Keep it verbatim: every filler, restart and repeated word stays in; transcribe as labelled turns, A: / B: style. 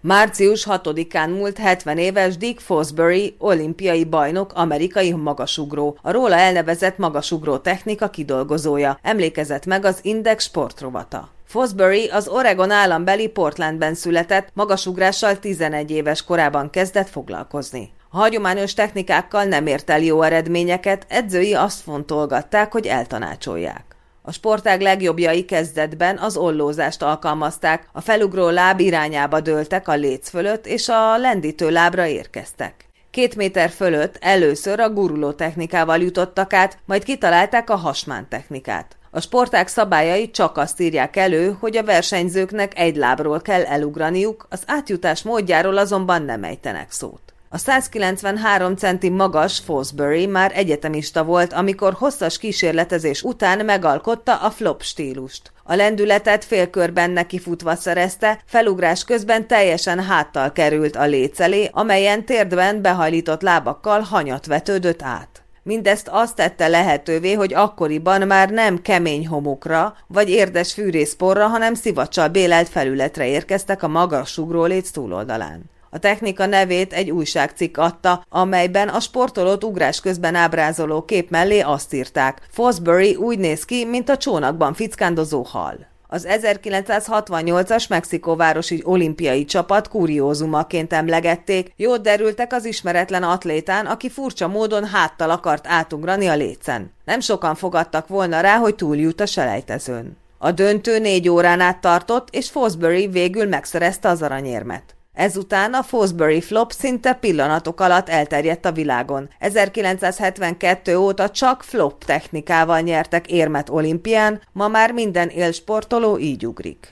A: Március hatodikán múlt hetven éves Dick Fosbury olimpiai bajnok, amerikai magasugró, a róla elnevezett magasugró technika kidolgozója, emlékezett meg az Index sportrovata. Fosbury az Oregon állambeli Portlandben született, magasugrással tizenegy éves korában kezdett foglalkozni. A hagyományos technikákkal nem ért el jó eredményeket, edzői azt fontolgatták, hogy eltanácsolják. A sportág legjobbjai kezdetben az ollózást alkalmazták, a felugró láb irányába dőltek a léc fölött, és a lendítő lábra érkeztek. Két méter fölött először a guruló technikával jutottak át, majd kitalálták a hasmán technikát. A sportág szabályai csak azt írják elő, hogy a versenyzőknek egy lábról kell elugraniuk, az átjutás módjáról azonban nem ejtenek szót. A százkilencvenhárom centi magas Fosbury már egyetemista volt, amikor hosszas kísérletezés után megalkotta a flop stílust. A lendületet félkörben nekifutva szerezte, felugrás közben teljesen háttal került a léc elé, amelyen térdben behajlított lábakkal hanyat vetődött át. Mindezt azt tette lehetővé, hogy akkoriban már nem kemény homokra vagy érdes fűrészporra, hanem szivacsal bélelt felületre érkeztek a magasugró léc túloldalán. A technika nevét egy újságcikk adta, amelyben a sportolót ugrás közben ábrázoló kép mellé azt írták: Fosbury úgy néz ki, mint a csónakban fickándozó hal. Az ezerkilencszázhatvannyolcas mexikóvárosi olimpiai csapat kuriózumaként emlegették, jót derültek az ismeretlen atlétán, aki furcsa módon háttal akart átugrani a lécen. Nem sokan fogadtak volna rá, hogy túljut a selejtezőn. A döntő négy órán át tartott, és Fosbury végül megszerezte az aranyérmet. Ezután a Fosbury flop szinte pillanatok alatt elterjedt a világon. ezerkilencszázhetvenkettő óta csak flop technikával nyertek érmet olimpián, ma már minden élsportoló így ugrik.